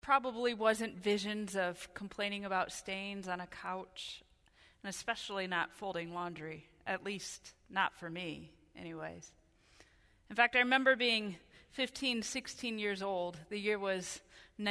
Probably wasn't visions of complaining about stains on a couch, and especially not folding laundry, at least not for me, anyways. In fact, I remember being 15, 16 years old. The year was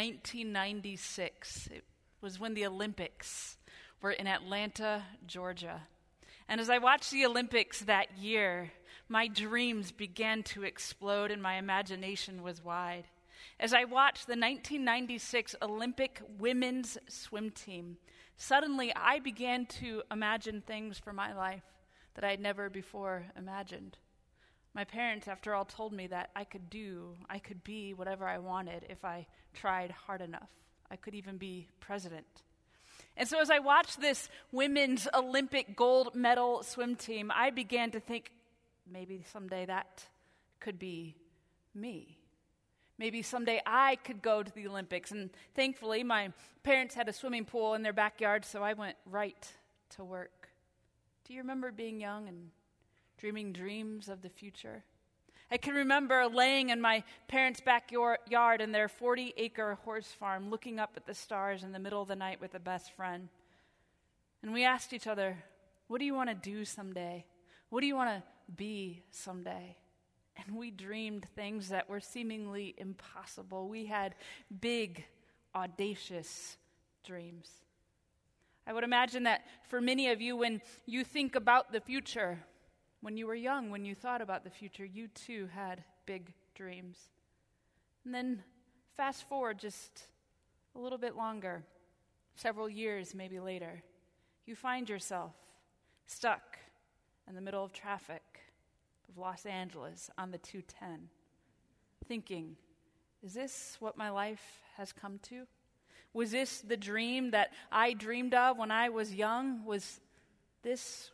1996. It was when the Olympics were in Atlanta, Georgia. And as I watched the Olympics that year, my dreams began to explode and my imagination was wide. As I watched the 1996 Olympic women's swim team, suddenly I began to imagine things for my life that I had never before imagined. My parents, after all, told me that I could be whatever I wanted if I tried hard enough. I could even be president. And so as I watched this women's Olympic gold medal swim team, I began to think, maybe someday that could be me. Maybe someday I could go to the Olympics. And thankfully, my parents had a swimming pool in their backyard, so I went right to work. Do you remember being young and dreaming dreams of the future? I can remember laying in my parents' backyard in their 40-acre horse farm, looking up at the stars in the middle of the night with a best friend. And we asked each other, what do you want to do someday? What do you want to be someday? And we dreamed things that were seemingly impossible. We had big, audacious dreams. I would imagine that for many of you, when you think about the future, when you were young, when you thought about the future, you too had big dreams. And then fast forward just a little bit longer, several years maybe later, you find yourself stuck in the middle of traffic of Los Angeles on the 210, thinking, is this what my life has come to? Was this the dream that I dreamed of when I was young? Was this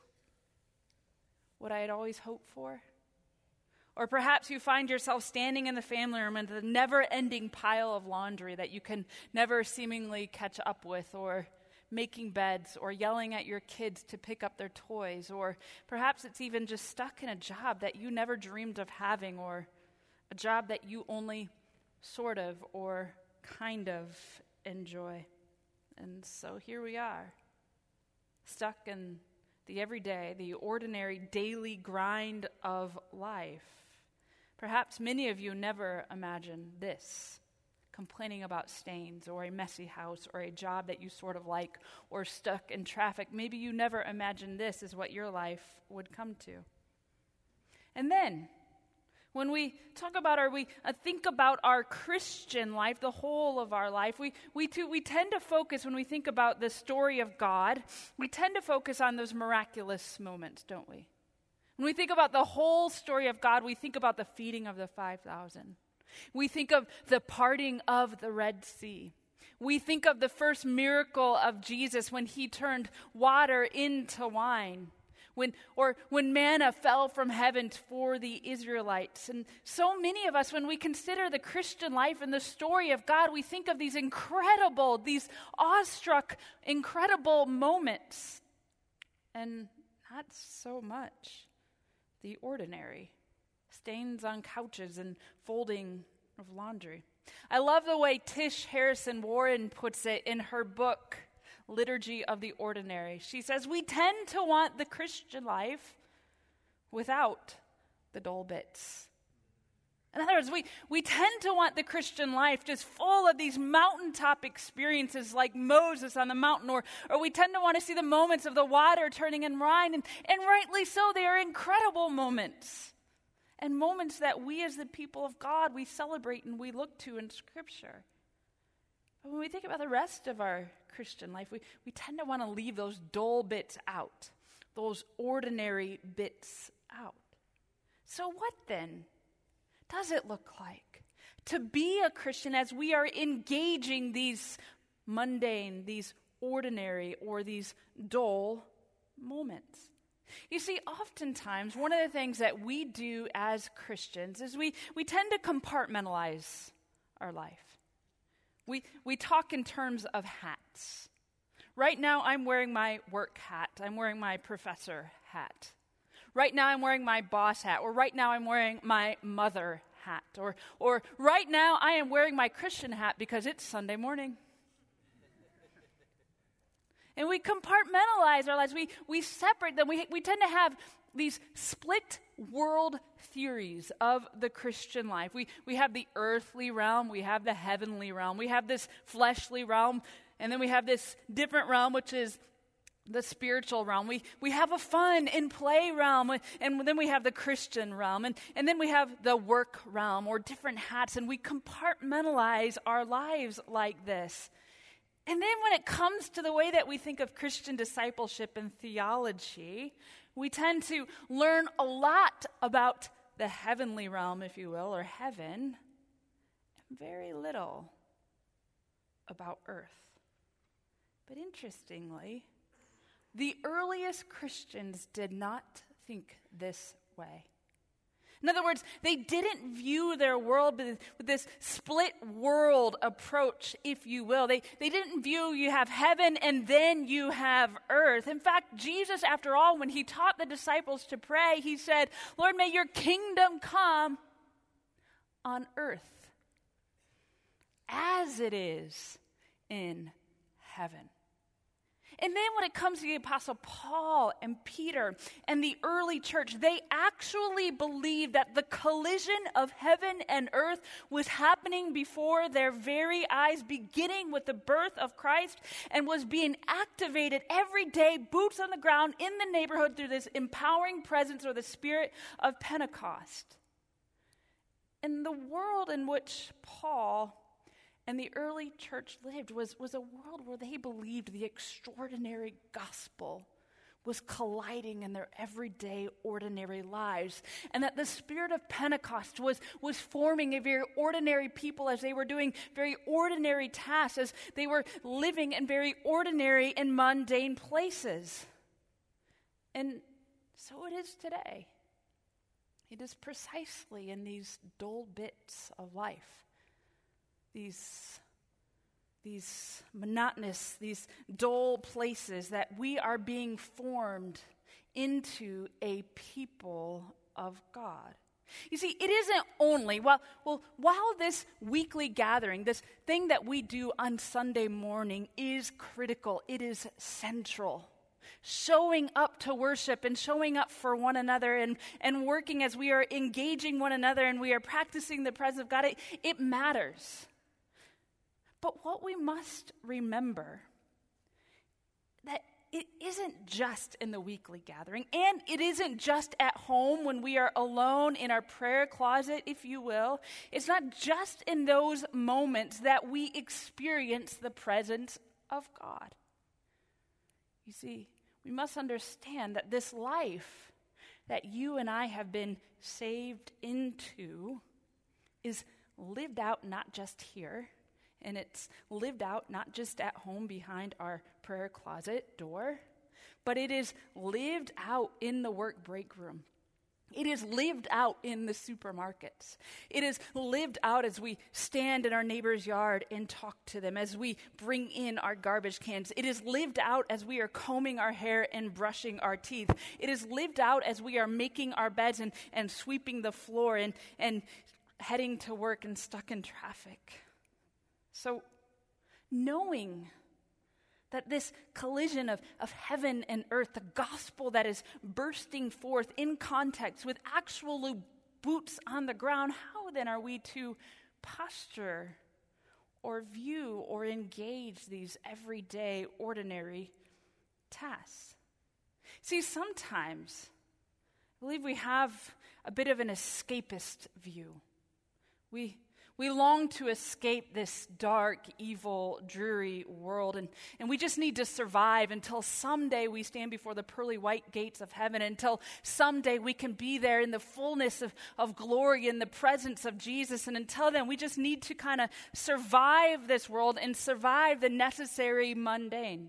what I had always hoped for? Or perhaps you find yourself standing in the family room in the never-ending pile of laundry that you can never seemingly catch up with, or making beds, or yelling at your kids to pick up their toys, or perhaps it's even just stuck in a job that you never dreamed of having, or a job that you only sort of or kind of enjoy. And so here we are, stuck in the everyday, the ordinary daily grind of life. Perhaps many of you never imagined this: complaining about stains, or a messy house, or a job that you sort of like, or stuck in traffic. Maybe you never imagined this is what your life would come to. And then, when we talk about think about our Christian life, the whole of our life, we tend to focus, when we think about the story of God, we tend to focus on those miraculous moments, don't we? When we think about the whole story of God, we think about the feeding of the 5,000. We think of the parting of the Red Sea. We think of the first miracle of Jesus when he turned water into wine. When manna fell from heaven for the Israelites. And so many of us, when we consider the Christian life and the story of God, we think of these incredible, these awestruck, incredible moments. And not so much the ordinary. Stains on couches and folding of laundry. I love the way Tish Harrison Warren puts it in her book, Liturgy of the Ordinary. She says, we tend to want the Christian life without the dull bits. In other words, we tend to want the Christian life just full of these mountaintop experiences like Moses on the mountain, or we tend to want to see the moments of the water turning in wine, and rightly so, they are incredible moments. And moments that we as the people of God, we celebrate and we look to in Scripture. But when we think about the rest of our Christian life, we tend to want to leave those dull bits out, those ordinary bits out. So what then does it look like to be a Christian as we are engaging these mundane, these ordinary, or these dull moments? You see, oftentimes, one of the things that we do as Christians is we tend to compartmentalize our life. We talk in terms of hats. Right now, I'm wearing my work hat. I'm wearing my professor hat. Right now, I'm wearing my boss hat. Or right now, I'm wearing my mother hat. Or right now I am wearing my Christian hat because it's Sunday morning. And we compartmentalize our lives. We separate them. We tend to have these split world theories of the Christian life. We have the earthly realm. We have the heavenly realm. We have this fleshly realm. And then we have this different realm, which is the spiritual realm. We have a fun and play realm. And then we have the Christian realm. And then we have the work realm, or different hats. And we compartmentalize our lives like this. And then when it comes to the way that we think of Christian discipleship and theology, we tend to learn a lot about the heavenly realm, if you will, or heaven, and very little about earth. But interestingly, the earliest Christians did not think this way. In other words, they didn't view their world with this split world approach, if you will. They didn't view you have heaven and then you have earth. In fact, Jesus, after all, when he taught the disciples to pray, he said, Lord, may your kingdom come on earth as it is in heaven. And then when it comes to the Apostle Paul and Peter and the early church, they actually believed that the collision of heaven and earth was happening before their very eyes, beginning with the birth of Christ, and was being activated every day, boots on the ground in the neighborhood, through this empowering presence or the spirit of Pentecost. And the world in which Paul and the early church lived was a world where they believed the extraordinary gospel was colliding in their everyday, ordinary lives. And that the spirit of Pentecost was forming a very ordinary people as they were doing very ordinary tasks, as they were living in very ordinary and mundane places. And so it is today. It is precisely in these dull bits of life, these monotonous, these dull places, that we are being formed into a people of God. You see, it isn't only, while this weekly gathering, this thing that we do on Sunday morning is critical, it is central. Showing up to worship and showing up for one another and working as we are engaging one another and we are practicing the presence of God, it matters. But what we must remember, that it isn't just in the weekly gathering, and it isn't just at home when we are alone in our prayer closet, if you will. It's not just in those moments that we experience the presence of God. You see, we must understand that this life that you and I have been saved into is lived out not just here, and it's lived out not just at home behind our prayer closet door, but it is lived out in the work break room. It is lived out in the supermarkets. It is lived out as we stand in our neighbor's yard and talk to them, as we bring in our garbage cans. It is lived out as we are combing our hair and brushing our teeth. It is lived out as we are making our beds and sweeping the floor and heading to work and stuck in traffic. So, knowing that this collision of heaven and earth, the gospel that is bursting forth in context with actual boots on the ground, how then are we to posture or view or engage these everyday, ordinary tasks? See, sometimes I believe we have a bit of an escapist view. We long to escape this dark, evil, dreary world, and we just need to survive until someday we stand before the pearly white gates of heaven, until someday we can be there in the fullness of glory in the presence of Jesus. And until then, we just need to kind of survive this world and survive the necessary mundanes.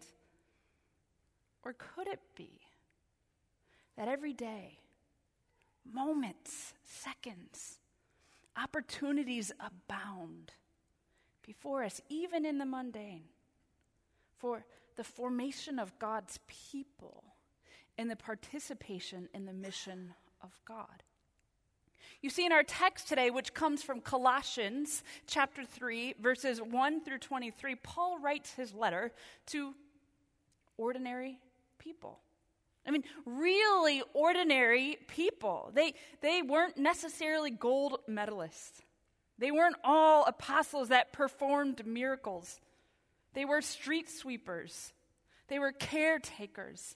Or could it be that every day, moments, seconds, opportunities abound before us, even in the mundane, for the formation of God's people and the participation in the mission of God? You see, in our text today, which comes from Colossians chapter 3, verses 1 through 23, Paul writes his letter to ordinary people. I mean, really ordinary people. They weren't necessarily gold medalists. They weren't all apostles that performed miracles. They were street sweepers. They were caretakers.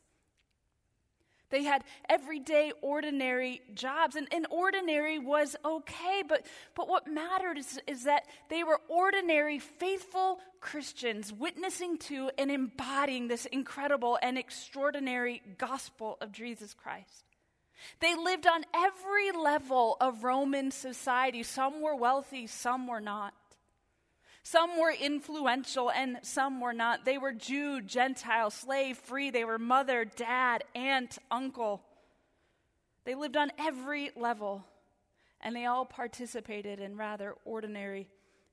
They had everyday, ordinary jobs. And ordinary was okay, but what mattered is that they were ordinary, faithful Christians witnessing to and embodying this incredible and extraordinary gospel of Jesus Christ. They lived on every level of Roman society. Some were wealthy, some were not. Some were influential and some were not. They were Jew, Gentile, slave, free. They were mother, dad, aunt, uncle. They lived on every level, and they all participated in rather ordinary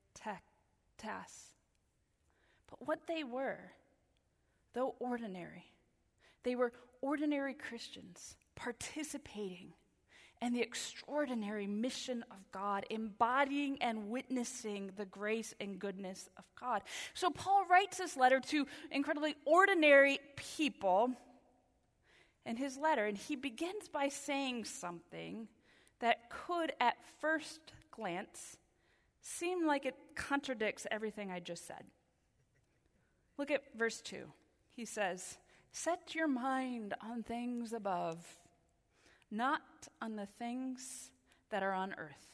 tasks. But what they were, though ordinary, they were ordinary Christians participating in the extraordinary mission of God, embodying and witnessing the grace and goodness of God. So Paul writes this letter to incredibly ordinary people in his letter, and he begins by saying something that could, at first glance, seem like it contradicts everything I just said. Look at verse 2. He says, "Set your mind on things above, not on the things that are on earth."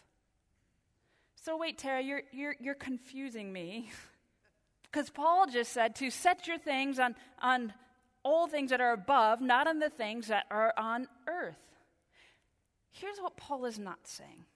So wait, Tara, you're confusing me. Because Paul just said to set your things on all things that are above, not on the things that are on earth. Here's what Paul is not saying.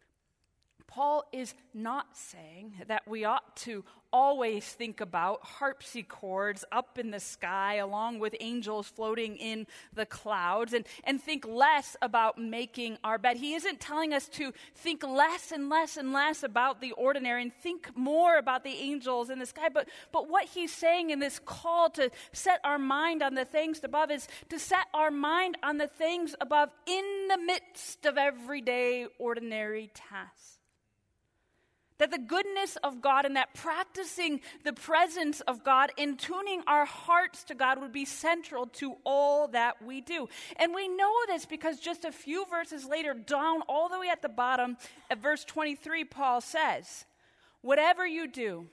Paul is not saying that we ought to always think about harpsichords up in the sky along with angels floating in the clouds and think less about making our bed. He isn't telling us to think less and less and less about the ordinary and think more about the angels in the sky. But what he's saying in this call to set our mind on the things above is to set our mind on the things above in the midst of everyday ordinary tasks. That the goodness of God and that practicing the presence of God and tuning our hearts to God would be central to all that we do. And we know this because just a few verses later, down all the way at the bottom, at verse 23, Paul says, "Whatever you do,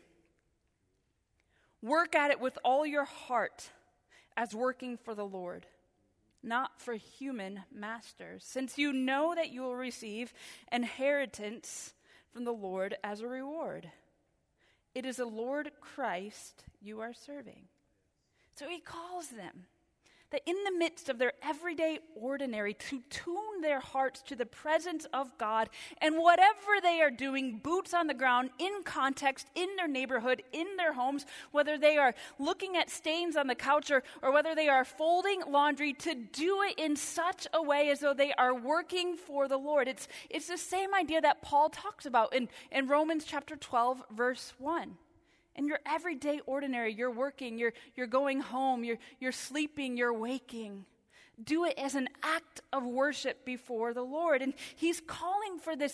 work at it with all your heart as working for the Lord, not for human masters, since you know that you will receive inheritance from the Lord as a reward. It is the Lord Christ you are serving." So he calls them that in the midst of their everyday ordinary to tune their hearts to the presence of God, and whatever they are doing, boots on the ground, in context, in their neighborhood, in their homes, whether they are looking at stains on the couch or whether they are folding laundry, to do it in such a way as though they are working for the Lord. It's the same idea that Paul talks about in Romans chapter 12, verse 1. In your everyday ordinary, you're working, you're going home, you're sleeping, you're waking. Do it as an act of worship before the Lord. And he's calling for this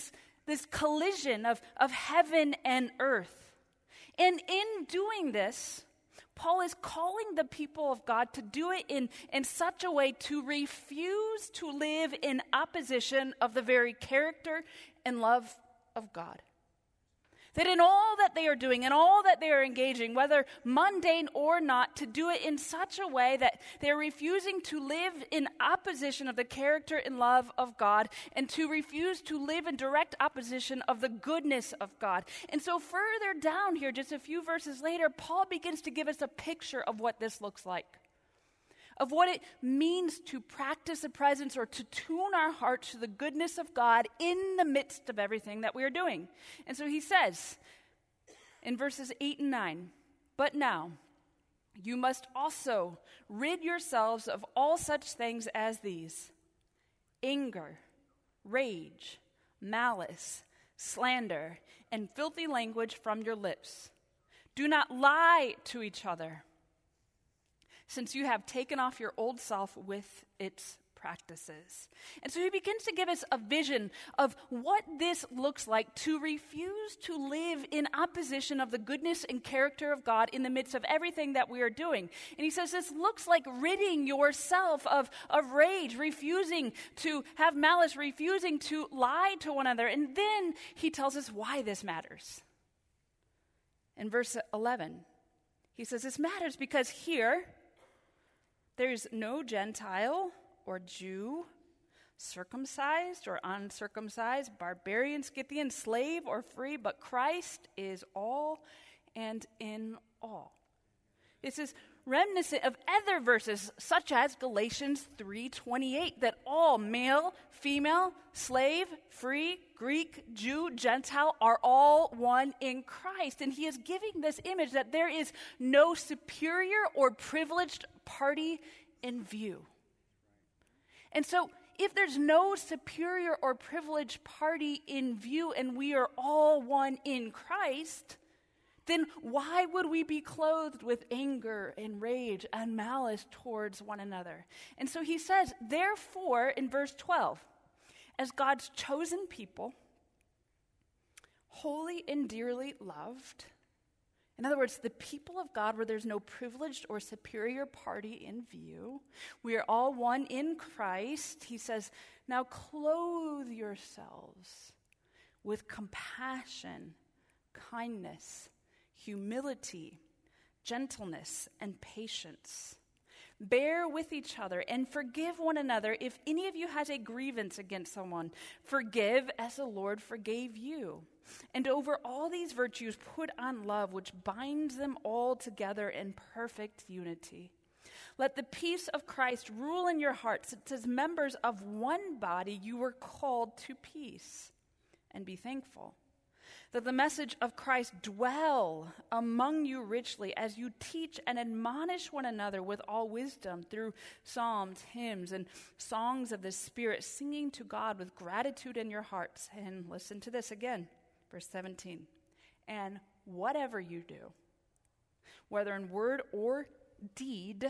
collision of heaven and earth. And in doing this, Paul is calling the people of God to do it in such a way to refuse to live in opposition of the very character and love of God. That in all that they are doing and all that they are engaging, whether mundane or not, to do it in such a way that they're refusing to live in opposition of the character and love of God, and to refuse to live in direct opposition of the goodness of God. And so further down here, just a few verses later, Paul begins to give us a picture of what this looks like, of what it means to practice the presence or to tune our hearts to the goodness of God in the midst of everything that we are doing. And so he says in verses 8 and 9, "But now you must also rid yourselves of all such things as these: anger, rage, malice, slander, and filthy language from your lips. Do not lie to each other, since you have taken off your old self with its practices. And so he begins to give us a vision of what this looks like to refuse to live in opposition of the goodness and character of God in the midst of everything that we are doing. And he says this looks like ridding yourself of rage, refusing to have malice, refusing to lie to one another. And then he tells us why this matters. In verse 11, he says this matters because here there's no Gentile or Jew, circumcised or uncircumcised, barbarian, Scythian, slave or free, but Christ is all and in all. This is reminiscent of other verses such as Galatians 3:28, that all, male, female, slave, free, Greek, Jew, Gentile, are all one in Christ. And he is giving this image that there is no superior or privileged party in view. And so, if there's no superior or privileged party in view and we are all one in Christ, then why would we be clothed with anger and rage and malice towards one another? And so he says, therefore, in verse 12, as God's chosen people, holy and dearly loved, in other words, the people of God where there's no privileged or superior party in view, we are all one in Christ. He says, now clothe yourselves with compassion, kindness, humility, gentleness, and patience. Bear with each other and forgive one another if any of you has a grievance against someone. Forgive as the Lord forgave you. And over all these virtues, put on love, which binds them all together in perfect unity. Let the peace of Christ rule in your hearts. It says, members of one body, you were called to peace. And be thankful. That the message of Christ dwell among you richly as you teach and admonish one another with all wisdom through psalms, hymns, and songs of the Spirit, singing to God with gratitude in your hearts. And listen to this again, verse 17. And whatever you do, whether in word or deed,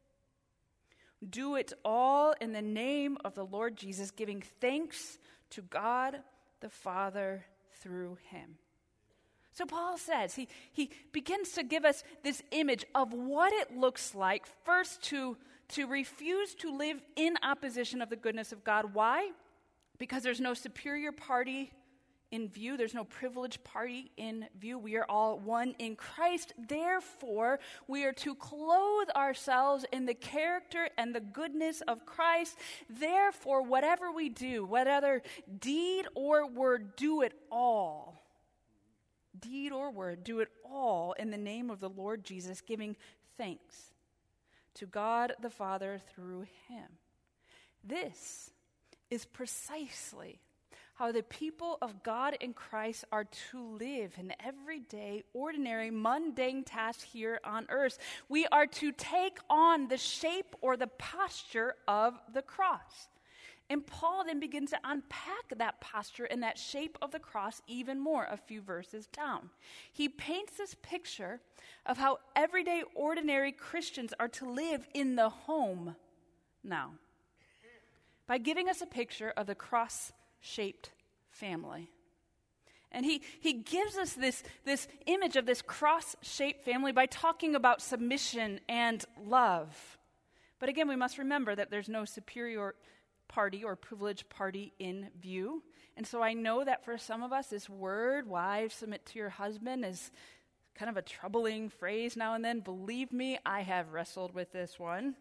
do it all in the name of the Lord Jesus, giving thanks to God the Father through him. So Paul says, he begins to give us this image of what it looks like first to refuse to live in opposition of the goodness of God. Why? Because there's no superior party in view. There's no privileged party in view. We are all one in Christ. Therefore, we are to clothe ourselves in the character and the goodness of Christ. Therefore, whatever we do, whether deed or word, do it all. Deed or word, do it all in the name of the Lord Jesus, giving thanks to God the Father through him. This is precisely how the people of God in Christ are to live in everyday, ordinary, mundane tasks here on earth. We are to take on the shape or the posture of the cross. And Paul then begins to unpack that posture and that shape of the cross even more a few verses down. He paints this picture of how everyday, ordinary Christians are to live in the home now by giving us a picture of the cross-shaped family. And he gives us this image of this cross-shaped family by talking about submission and love. But again, we must remember that there's no superior party or privileged party in view. And so I know that for some of us, this word, wives, submit to your husband, is kind of a troubling phrase now and then. Believe me, I have wrestled with this one.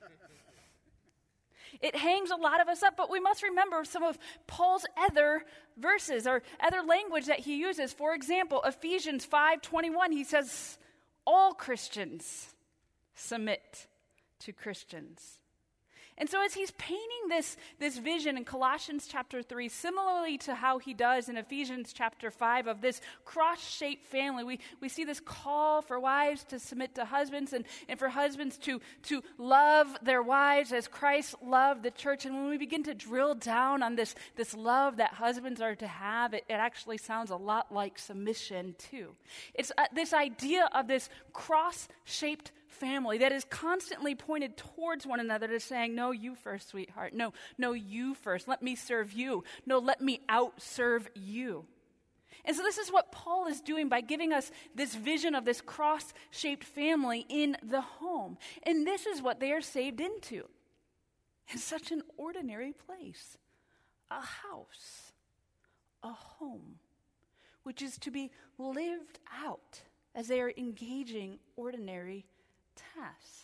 It hangs a lot of us up, but we must remember some of Paul's other verses or other language that he uses. For example, Ephesians 5:21, he says, all Christians submit to Christians. And so as he's painting this vision in Colossians chapter 3, similarly to how he does in Ephesians chapter 5 of this cross-shaped family, we see this call for wives to submit to husbands and for husbands to love their wives as Christ loved the church. And when we begin to drill down on this love that husbands are to have, it actually sounds a lot like submission too. It's this idea of this cross-shaped family that is constantly pointed towards one another to saying, no, you first, sweetheart. No, you first. Let me serve you. No, let me outserve you. And so this is what Paul is doing by giving us this vision of this cross-shaped family in the home. And this is what they are saved into. In such an ordinary place. A house. A home. Which is to be lived out as they are engaging ordinary tasks.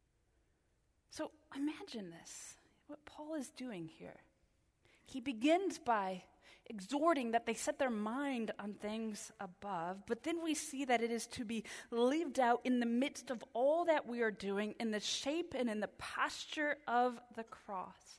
So imagine this, what Paul is doing here. He begins by exhorting that they set their mind on things above, but then we see that it is to be lived out in the midst of all that we are doing in the shape and in the posture of the cross.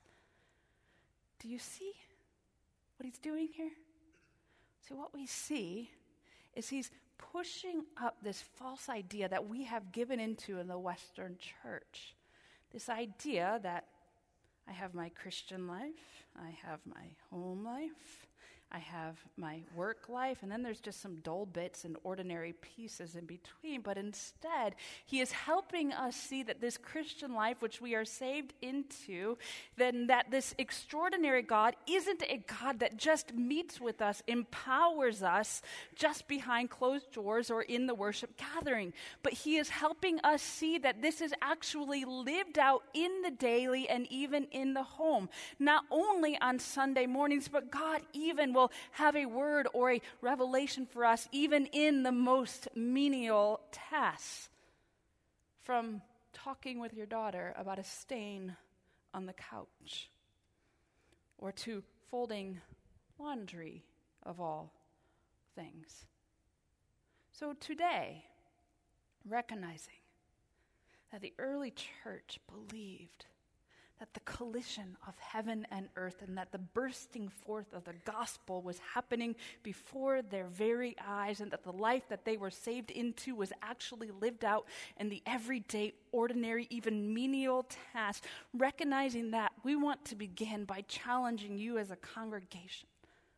Do you see what he's doing here? So what we see is he's pushing up this false idea that we have given into in the Western church. This idea that I have my Christian life, I have my home life, I have my work life, and then there's just some dull bits and ordinary pieces in between. But instead, he is helping us see that this Christian life, which we are saved into, then that this extraordinary God isn't a God that just meets with us, empowers us just behind closed doors or in the worship gathering. But he is helping us see that this is actually lived out in the daily and even in the home. Not only on Sunday mornings, but God even will have a word or a revelation for us even in the most menial tasks. From talking with your daughter about a stain on the couch, or to folding laundry of all things. So today, recognizing that the early church believed that the collision of heaven and earth and that the bursting forth of the gospel was happening before their very eyes, and that the life that they were saved into was actually lived out in the everyday, ordinary, even menial tasks. Recognizing that, we want to begin by challenging you as a congregation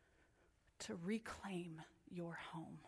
to reclaim your home.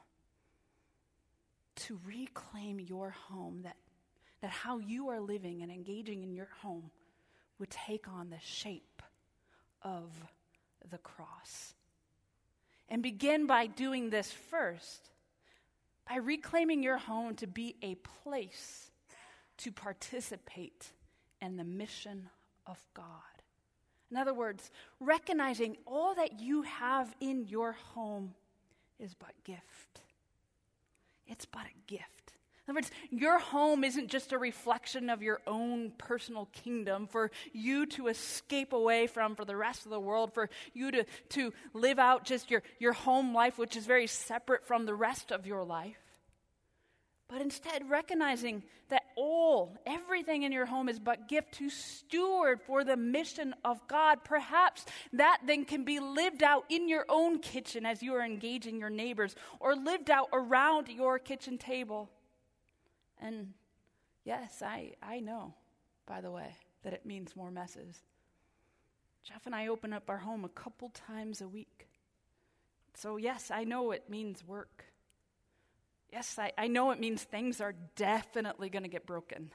To reclaim your home, that how you are living and engaging in your home would take on the shape of the cross. And begin by doing this first, by reclaiming your home to be a place to participate in the mission of God. In other words, recognizing all that you have in your home is but gift. It's but a gift. In other words, your home isn't just a reflection of your own personal kingdom for you to escape away from for the rest of the world, for you to live out just your home life, which is very separate from the rest of your life. But instead, recognizing that everything in your home is but gift to steward for the mission of God. Perhaps that then can be lived out in your own kitchen as you are engaging your neighbors, or lived out around your kitchen table. And yes, I know, by the way, that it means more messes. Jeff and I open up our home a couple times a week. So yes, I know it means work. Yes, I know it means things are definitely going to get broken.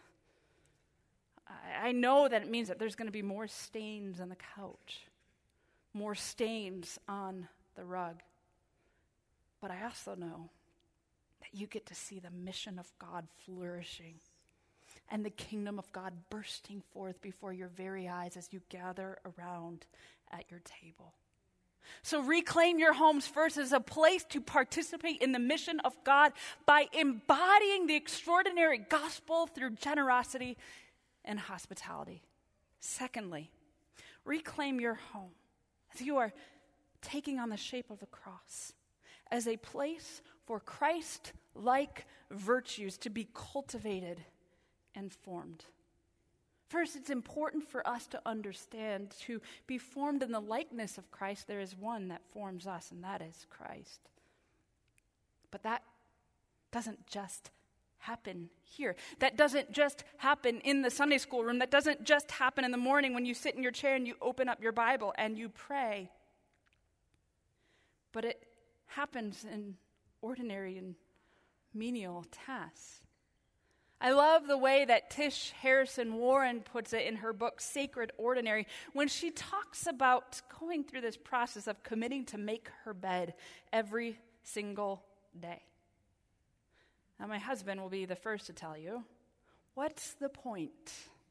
I know that it means that there's going to be more stains on the couch, more stains on the rug. But I also know that you get to see the mission of God flourishing and the kingdom of God bursting forth before your very eyes as you gather around at your table. So reclaim your homes first as a place to participate in the mission of God by embodying the extraordinary gospel through generosity and hospitality. Secondly, reclaim your home as you are taking on the shape of the cross as a place for Christ-like virtues to be cultivated and formed. First, it's important for us to understand, to be formed in the likeness of Christ, there is one that forms us, and that is Christ. But that doesn't just happen here. That doesn't just happen in the Sunday school room. That doesn't just happen in the morning when you sit in your chair and you open up your Bible and you pray. But it happens in ordinary and menial tasks. I love the way that Tish Harrison Warren puts it in her book, Sacred Ordinary, when she talks about going through this process of committing to make her bed every single day. Now, my husband will be the first to tell you, what's the point?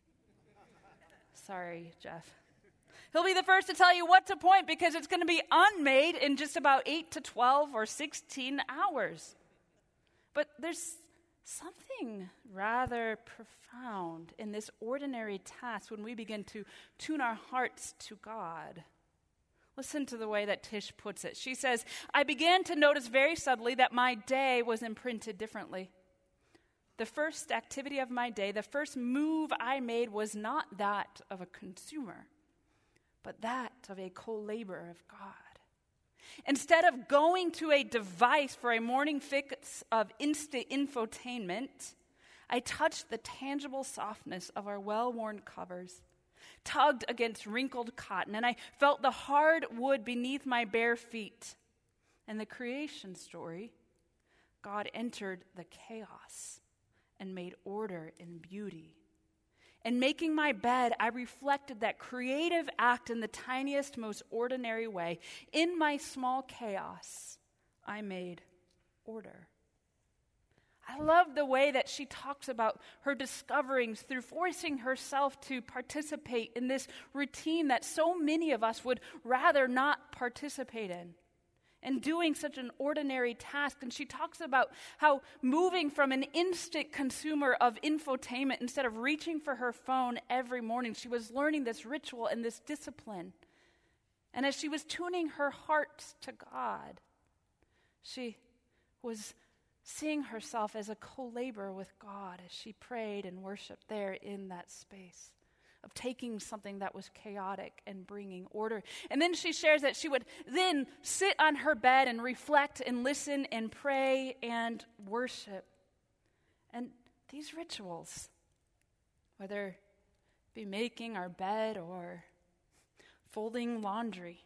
Sorry, Jeff. He'll be the first to tell you what's the point, because it's going to be unmade in just about 8 to 12 or 16 hours. But there's something rather profound in this ordinary task when we begin to tune our hearts to God. Listen to the way that Tish puts it. She says, I began to notice very subtly that my day was imprinted differently. The first activity of my day, the first move I made was not that of a consumer, but that of a co-laborer of God. Instead of going to a device for a morning fix of instant infotainment, I touched the tangible softness of our well-worn covers, tugged against wrinkled cotton, and I felt the hard wood beneath my bare feet. In the creation story, God entered the chaos and made order and beauty. In making my bed, I reflected that creative act in the tiniest, most ordinary way. In my small chaos, I made order. I love the way that she talks about her discoverings through forcing herself to participate in this routine that so many of us would rather not participate in. And doing such an ordinary task. And she talks about how moving from an instant consumer of infotainment, instead of reaching for her phone every morning, she was learning this ritual and this discipline. And as she was tuning her heart to God, she was seeing herself as a co-laborer with God as she prayed and worshiped there in that space of taking something that was chaotic and bringing order. And then she shares that she would then sit on her bed and reflect and listen and pray and worship. And these rituals, whether it be making our bed or folding laundry,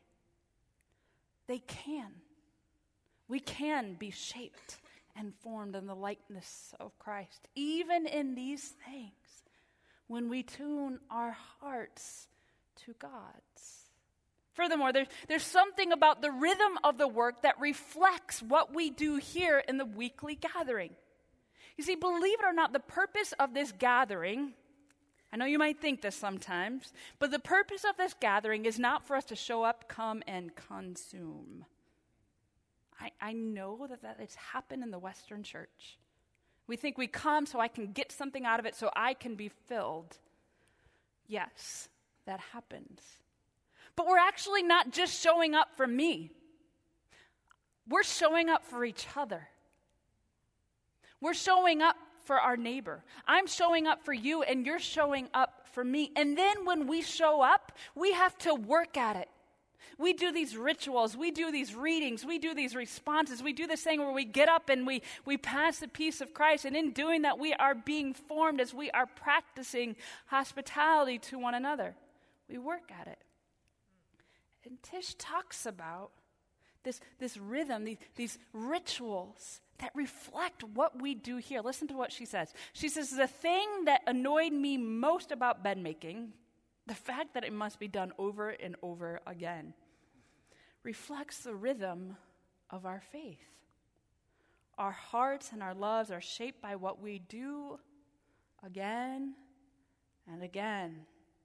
we can be shaped and formed in the likeness of Christ, even in these things, when we tune our hearts to God's. Furthermore, there's something about the rhythm of the work that reflects what we do here in the weekly gathering. You see, believe it or not, the purpose of this gathering, I know you might think this sometimes, but the purpose of this gathering is not for us to show up, come, and consume. I know that it's happened in the Western church. We think we come so I can get something out of it, so I can be filled. Yes, that happens. But we're actually not just showing up for me. We're showing up for each other. We're showing up for our neighbor. I'm showing up for you, and you're showing up for me. And then when we show up, we have to work at it. We do these rituals, we do these readings, we do these responses, we do this thing where we get up and we pass the peace of Christ, and in doing that we are being formed as we are practicing hospitality to one another. We work at it. And Tish talks about this rhythm, these rituals that reflect what we do here. Listen to what she says. She says, the thing that annoyed me most about bed making, the fact that it must be done over and over again, reflects the rhythm of our faith. Our hearts and our loves are shaped by what we do again and again.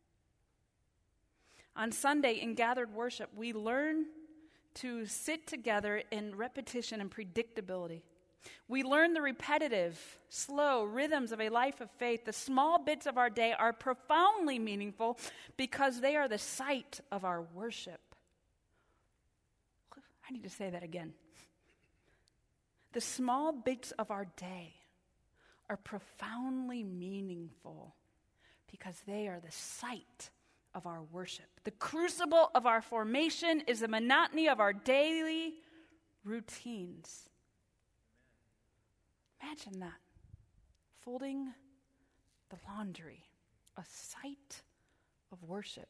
On Sunday in gathered worship, we learn to sit together in repetition and predictability. We learn the repetitive, slow rhythms of a life of faith. The small bits of our day are profoundly meaningful because they are the site of our worship. I need to say that again. The small bits of our day are profoundly meaningful because they are the site of our worship. The crucible of our formation is the monotony of our daily routines. Imagine that. Folding the laundry, a site of worship.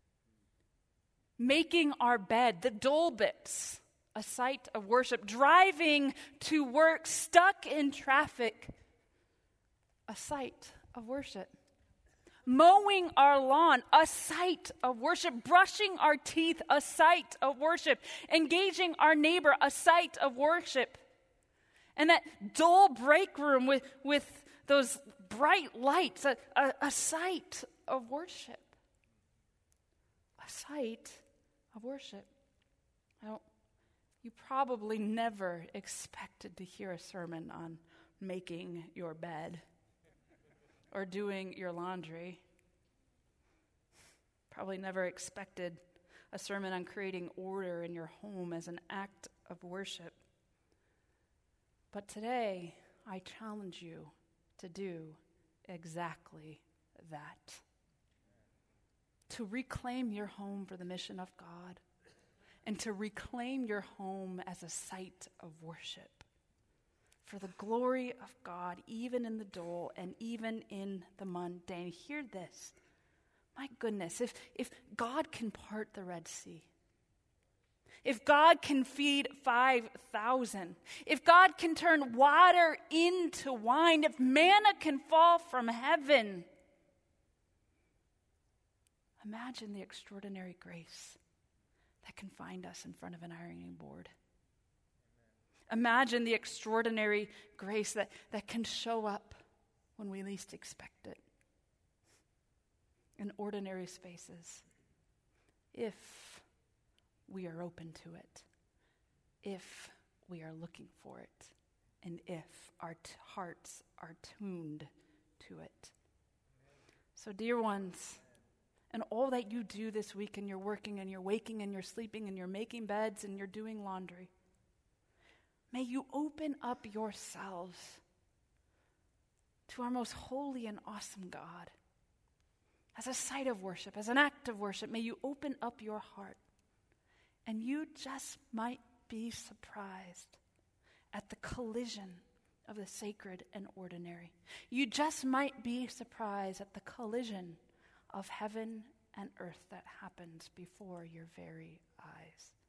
Making our bed, the dull bits, a site of worship. Driving to work, stuck in traffic, a site of worship. Mowing our lawn, a site of worship. Brushing our teeth, a site of worship. Engaging our neighbor, a site of worship. And that dull break room with those bright lights, a site of worship. A site of worship. You probably never expected to hear a sermon on making your bed or doing your laundry. Probably never expected a sermon on creating order in your home as an act of worship. But today, I challenge you to do exactly that. To reclaim your home for the mission of God, and to reclaim your home as a site of worship for the glory of God, even in the dull and even in the mundane. Hear this. My goodness, if God can part the Red Sea, if God can feed 5,000, if God can turn water into wine, if manna can fall from heaven, imagine the extraordinary grace that can find us in front of an ironing board. Imagine the extraordinary grace that can show up when we least expect it in ordinary spaces, if we are open to it, if we are looking for it, and if our hearts are tuned to it. So, dear ones, and all that you do this week, and you're working and you're waking and you're sleeping and you're making beds and you're doing laundry, may you open up yourselves to our most holy and awesome God. As a site of worship, as an act of worship, may you open up your heart. And you just might be surprised at the collision of the sacred and ordinary. You just might be surprised at the collision of heaven and earth that happens before your very eyes.